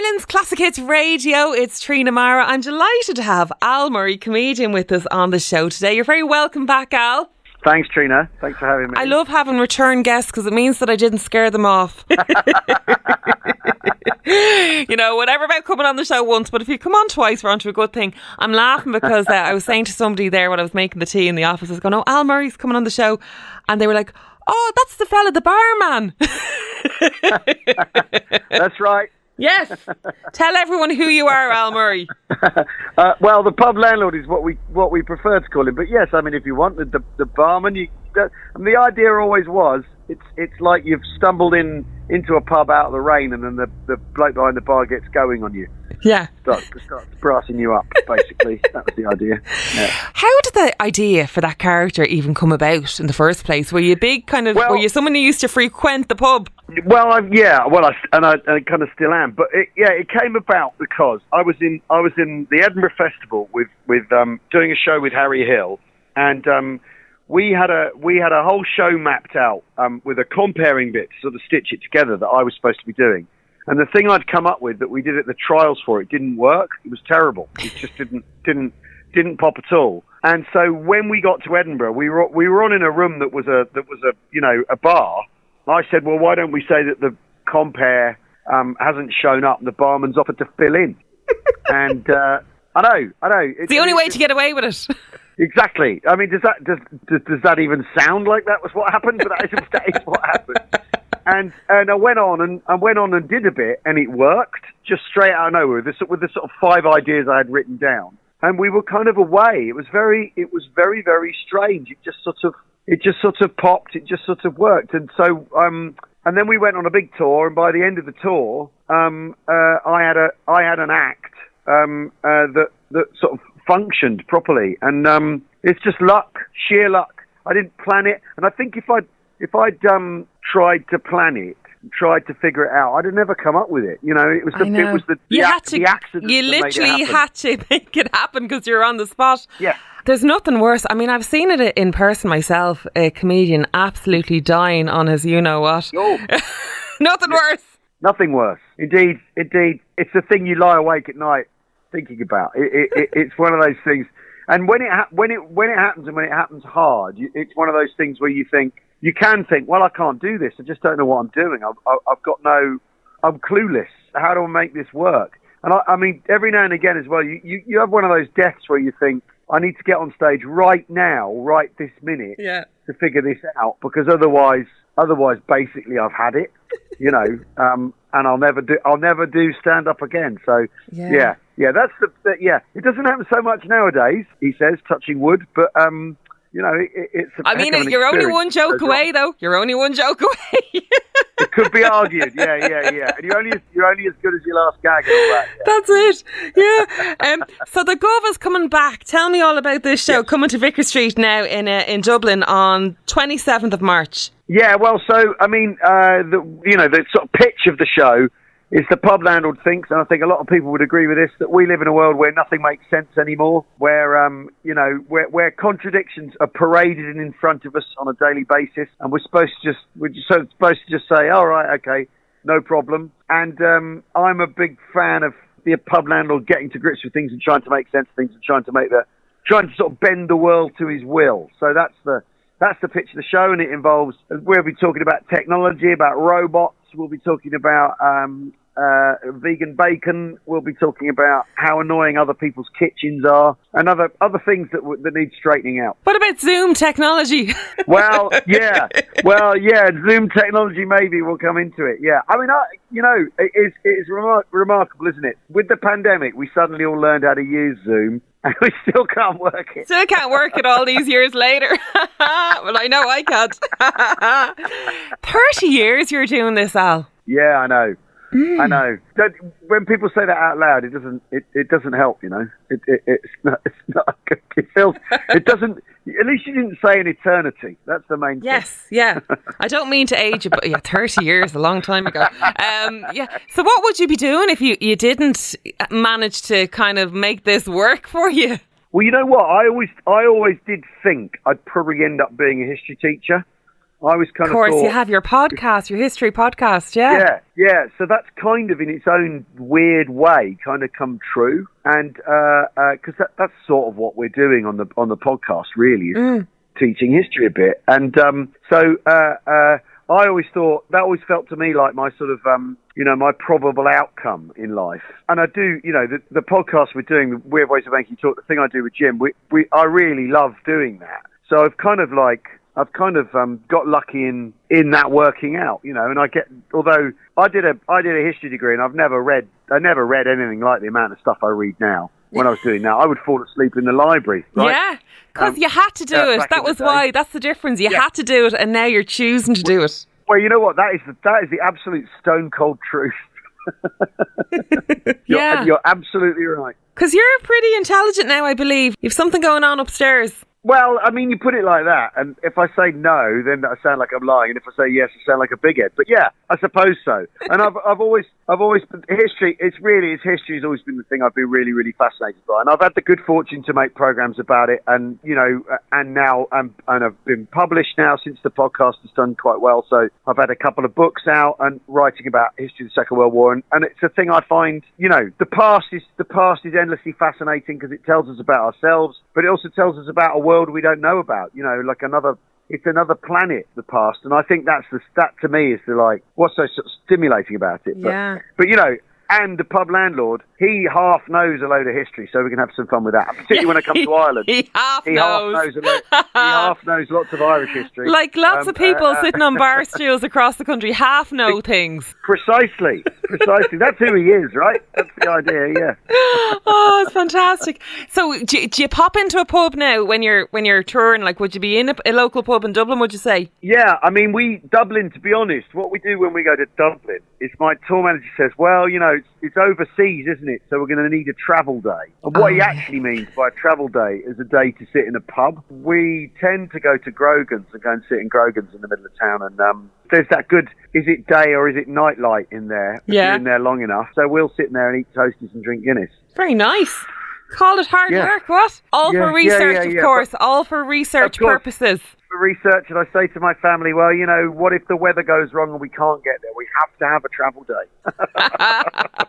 Ireland's Classic Hits Radio. It's Trina Mara. I'm delighted to have Al Murray, comedian, with us on the show today. You're very welcome back, Al. Thanks, Trina. Thanks for having me. I love having return guests because it means that I didn't scare them off. You know, whatever about coming on the show once, but if you come on twice, we're onto a good thing. I'm laughing because I was saying to somebody there when I was making the tea in the office, I was going, oh, Al Murray's coming on the show. And they were like, oh, that's the fella, the barman. That's right. Yes. Tell everyone who you are, Al Murray. Well, the pub landlord is what we prefer to call him. But yes, I mean, if you want the barman, and the idea always was, it's like you've stumbled into a pub out of the rain, and then the bloke behind the bar gets going on you. Yeah. Starts brassing you up, basically. That was the idea. Yeah. How did the idea for that character even come about in the first place? Were you a big were you someone who used to frequent the pub? Well, I kind of still am. But it came about because I was in the Edinburgh Festival with doing a show with Harry Hill, and we had a whole show mapped out with a comparing bit to sort of stitch it together that I was supposed to be doing. And the thing I'd come up with that we did at the trials for it didn't work. It was terrible. It just didn't pop at all. And so when we got to Edinburgh, we were on in a room that was a bar. I said, well, why don't we say that the compare hasn't shown up and the barman's offered to fill in? And I know. It's the only way to get away with it. Exactly. I mean, does that even sound like that was what happened? But that is what happened. And I went on and did a bit, and it worked just straight out of nowhere with the sort of 5 ideas I had written down, and we were kind of away. It was very, very strange. It just sort of popped. It just sort of worked, and so and then we went on a big tour, and by the end of the tour, I had an act that sort of functioned properly, and it's just luck, sheer luck. I didn't plan it, and I think if I'd tried to plan it, tried to figure it out, I'd have never come up with it. You know, it was the accident. You literally had to make it happen because you're on the spot. Yeah. There's nothing worse. I mean, I've seen it in person myself, a comedian absolutely dying on his you-know-what. Oh. Nothing worse. Nothing worse. Indeed. It's the thing you lie awake at night thinking about. It's one of those things. And when it happens and when it happens hard, it's one of those things where you can think, well, I can't do this. I just don't know what I'm doing. I'm clueless. How do I make this work? And I mean, every now and again as well, you have one of those deaths where you think, I need to get on stage right now, right this minute, to figure this out, because otherwise, basically, I've had it, you know, and I'll never do stand up again. So yeah, that's it doesn't happen so much nowadays. He says, touching wood, but you know, it's. You're only one joke away, though. You're only one joke away. It could be argued, yeah. And you're only as good as your last gag and all that. Yeah. That's it, yeah. So the Gov is coming back. Tell me all about this show coming to Vicar Street now in Dublin on 27th of March. Yeah, well, so I mean, the sort of pitch of the show is the pub landlord thinks, and I think a lot of people would agree with this, that we live in a world where nothing makes sense anymore, where where contradictions are paraded in front of us on a daily basis, and we're supposed to just say, all right, okay, no problem. And I'm a big fan of the pub landlord getting to grips with things and trying to make sense of things and trying to sort of bend the world to his will. So that's the pitch of the show, and it involves, we'll be talking about technology, about robots, we'll be talking about vegan bacon, we'll be talking about how annoying other people's kitchens are, and other things that need straightening out. What about Zoom technology? Well, Zoom technology maybe will come into it, yeah. I mean, it's remarkable, isn't it? With the pandemic, we suddenly all learned how to use Zoom, and we still can't work it. Still can't work it all these years later. Well, I know I can't. 30 years you're doing this, Al. Yeah, I know. I know. When people say that out loud, it doesn't help, you know. It's not good. It feels. It doesn't. At least you didn't say an eternity. That's the main thing. Yes, yeah. I don't mean to age you, but 30 years, a long time ago. So what would you be doing if you didn't manage to kind of make this work for you? Well, you know what? I always did think I'd probably end up being a history teacher. I was kind Of course, thought, you have your podcast, your history podcast, yeah. Yeah. So that's kind of in its own weird way kind of come true, and because that's sort of what we're doing on the podcast, really, is teaching history a bit, and I always thought that always felt to me like my sort of my probable outcome in life. And I do, the podcast we're doing, the Weird Ways of Making Talk, the thing I do with Jim, I really love doing that. So I've kind of got lucky in that working out, and although I did a history degree and I never read anything like the amount of stuff I read now. When I was doing that, I would fall asleep in the library. Right? Yeah, because you had to do it. That was why. That's the difference. You had to do it, and now you're choosing to do it. Well, you know what? That is the absolute stone cold truth. You're absolutely right. Because you're pretty intelligent now, I believe. You've something going on upstairs. Well, I mean, you put it like that, and if I say no, then I sound like I'm lying, and if I say yes, I sound like a bighead. But yeah, I suppose so. And I've always history. History has always been the thing I've been really, really fascinated by, and I've had the good fortune to make programs about it, and now I've been published now since the podcast has done quite well. So I've had a couple of books out and writing about history of the Second World War, and it's a thing I find. The past is endlessly fascinating because it tells us about ourselves, but it also tells us about a world we don't know about, it's another planet, the past, and I think that to me is what's so sort of stimulating about it. But and the pub landlord, he half knows a load of history, so we can have some fun with that. Particularly when I come to Ireland, he half knows lots of Irish history. Like lots of people sitting on bar stools across the country half know things. Precisely. That's who he is, right? That's the idea. Yeah. Oh, it's fantastic. So, do you pop into a pub now when you're touring? Like, would you be in a local pub in Dublin? Would you say? Yeah, I mean, Dublin. To be honest, what we do when we go to Dublin is my tour manager says, "Well, it's overseas, isn't it? So we're going to need a travel day." And what he actually means by a travel day is a day to sit in a pub. We tend to go to Grogan's and go and sit in Grogan's in the middle of town, and there's that good, is it day or is it night light in there? Yeah. If you're in there long enough. So we'll sit in there and eat toasties and drink Guinness. Very nice. Call it hard work, what? All for research, of course. All for research purposes. For research, and I say to my family, well, what if the weather goes wrong and we can't get there? We have to have a travel day.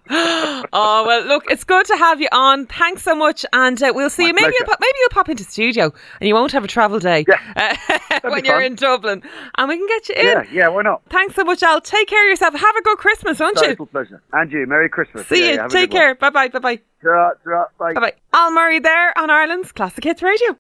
Oh, well, look, it's good to have you on. Thanks so much, and we'll see you. Maybe you'll pop into studio and you won't have a travel day when you're in Dublin, and we can get you in. Yeah, why not? Thanks so much, Al. Take care of yourself. Have a good Christmas, won't you? Total pleasure. And you. Merry Christmas. See you. Take care. Bye-bye. Bye. Bye. Al Murray there on Ireland's Classic Hits Radio.